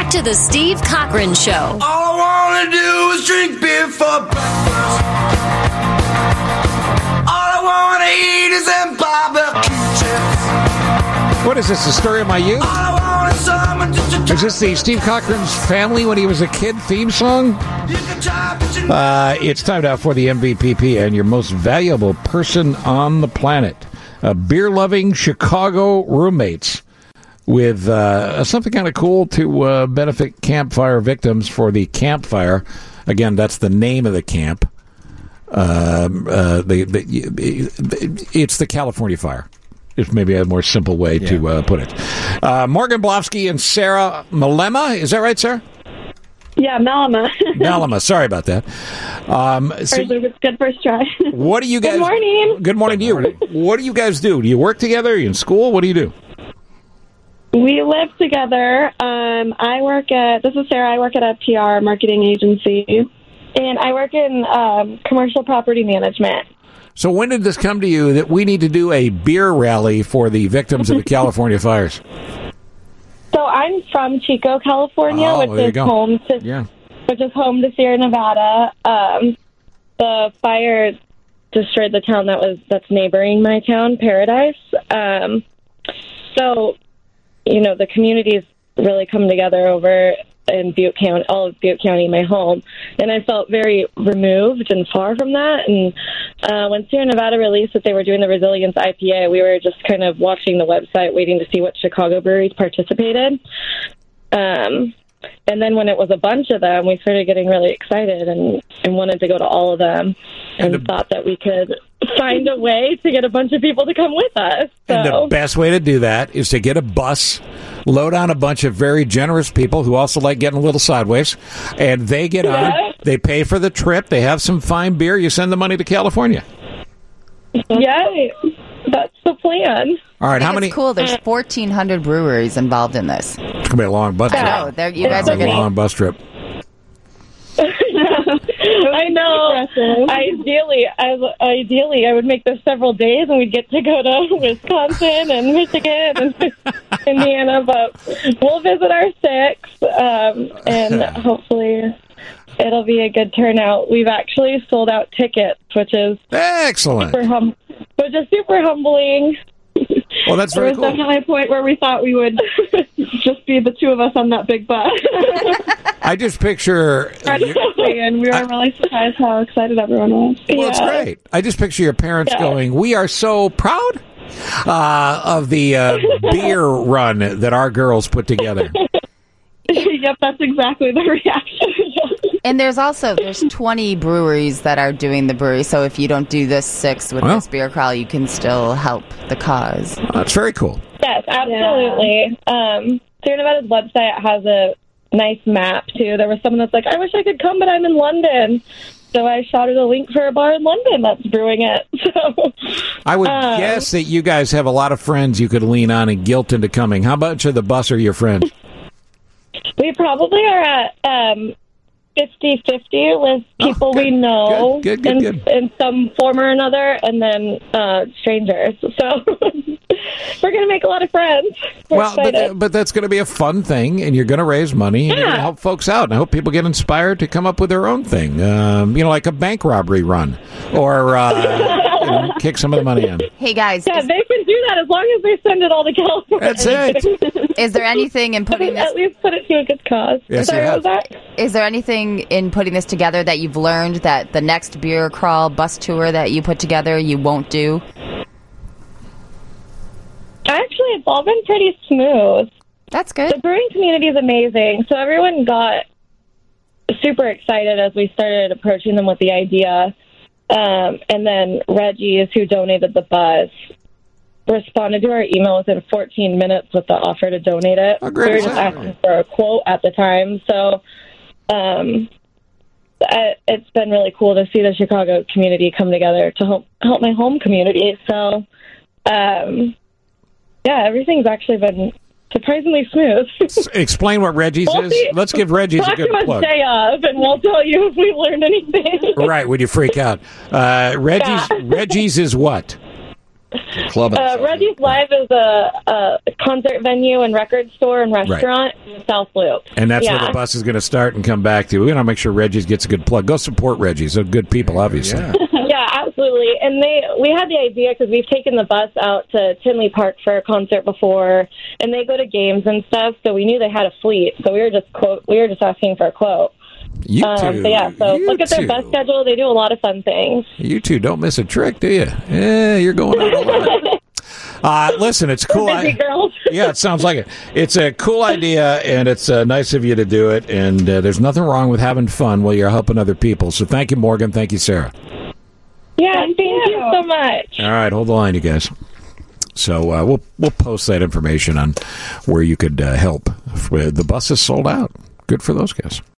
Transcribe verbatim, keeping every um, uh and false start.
back to the Steve Cochran Show. All I want to do is drink beer for breakfast. All I want to eat is them barbecue chips. What is this, the story of my youth? All I want is someone to Is this the Steve Cochran's Family when he was a kid theme song? You can try, but you Uh, it's time now for the M V P P and your most valuable person on the planet. Uh, beer-loving Chicago roommates with uh, something kind of cool to uh, benefit campfire victims for the campfire. Again, that's the name of the camp. Uh, uh, the, the, it's the California Fire. It's maybe a more simple way yeah. to uh, put it. Uh, Morgan Blofsky and Sarah Malema. Is that right, Sarah? Yeah, Malema. Malema. Sorry about that. Um, so, it's good first try. What do you guys? Good morning. Good morning to you. What do you guys do? Do you work together? Are you in school? What do you do? We live together. Um, I work at, this is Sarah, I work at a P R marketing agency, and I work in um, commercial property management. So when did this come to you that we need to do a beer rally for the victims of the California fires? So I'm from Chico, California, Oh, which there you is go. home to Yeah. which is home to Sierra Nevada. Um, the fire destroyed the town that was that's neighboring my town, Paradise. Um, so, you know, the communities really come together over in Butte County, all of Butte County, my home, and I felt very removed and far from that. And uh, when Sierra Nevada released that they were doing the Resilience I P A, we were just kind of watching the website, waiting to see what Chicago breweries participated. Um, and then when it was a bunch of them, we started getting really excited and, and wanted to go to all of them, and, and the, thought that we could find a way to get a bunch of people to come with us. So. And the best way to do that is to get a bus, load on a bunch of very generous people who also like getting a little sideways, and they get yeah. on, they pay for the trip, they have some fine beer, you send the money to California. Yeah, that's the plan. All right, I how think many? It's cool. There's fourteen hundred breweries involved in this. It's gonna be a long bus trip. Oh, there you guys It's are a going long bus trip. I know. Ideally, I, ideally, I would make this several days, and we'd get to go to Wisconsin and Michigan and Indiana. But we'll visit our six, um, and hopefully, it'll be a good turnout. We've actually sold out tickets, which is excellent. Super hum- which is super humbling. Well, that's there very was cool. definitely a point where we thought we would just be the two of us on that big bus. I just picture. And we were I, really surprised how excited everyone was. Well, yeah. it's great. I just picture your parents yeah. going, "We are so proud uh, of the uh, beer run that our girls put together." Yep, that's exactly the reaction. And there's also there's twenty breweries that are doing the brewery. So if you don't do this six with well, this beer crawl, you can still help the cause. That's very cool. Yes, absolutely. Yeah. Um, Sierra Nevada's website has a nice map too. There was someone that's like, "I wish I could come, but I'm in London." So I shouted a link for a bar in London that's brewing it. So I would um, guess that you guys have a lot of friends you could lean on and guilt into coming. How much of the bus are your friends? We probably are at um, fifty-fifty with people oh, we know good, good, good, in, good. in some form or another, and then uh, strangers. So we're going to make a lot of friends. We're well, but, but that's going to be a fun thing, and you're going to raise money, and yeah. you're going to help folks out. And I hope people get inspired to come up with their own thing, um, you know, like a bank robbery run, or uh, you know, kick some of the money in. Hey, guys. Yeah, is, they can do that as long as they send it all to California. That's it. Is there anything in putting this... At least put it to a good cause. Yes, Sorry, you have. what was that? Is there anything in putting this together that you've learned that the next beer crawl bus tour that you put together you won't do? Actually, it's all been pretty smooth. That's good. The brewing community is amazing. So everyone got super excited as we started approaching them with the idea. Um, and then Reggie's, who donated the bus, responded to our email within fourteen minutes with the offer to donate it. Oh, great. We were just asking for a quote at the time. So um, I, it's been really cool to see the Chicago community come together to help, help my home community. So, um, yeah, everything's actually been surprisingly smooth. Explain what Reggie's we'll is. See, Let's give Reggie's a good talk to us plug. day of, and we'll tell you if we've learned anything. Right, when you freak out. Uh, Reggie's, Yeah. Reggie's is what? Club. Uh, Reggie's Live is a, a concert venue and record store and restaurant in South Loop. And that's yeah. where the bus is going to start and come back to. We're going to make sure Reggie's gets a good plug. Go support Reggie's. They're good people, obviously. Yeah. Yeah, absolutely. And they we had the idea because we've taken the bus out to Tinley Park for a concert before, and they go to games and stuff. So we knew they had a fleet. So we were just quote we were just asking for a quote. You Um, two. so yeah, so you look at their two. bus schedule. They do a lot of fun things. You two don't miss a trick, do you? Yeah, you're going out a lot. Uh, listen, it's cool. Busy I, girls. yeah, it sounds like it. It's a cool idea, and it's uh, nice of you to do it. And uh, there's nothing wrong with having fun while you're helping other people. So thank you, Morgan. Thank you, Sarah. Yeah, thank, you so much. All right, hold the line, you guys. So uh, we'll we'll post that information on where you could uh, help. The bus is sold out. Good for those guys.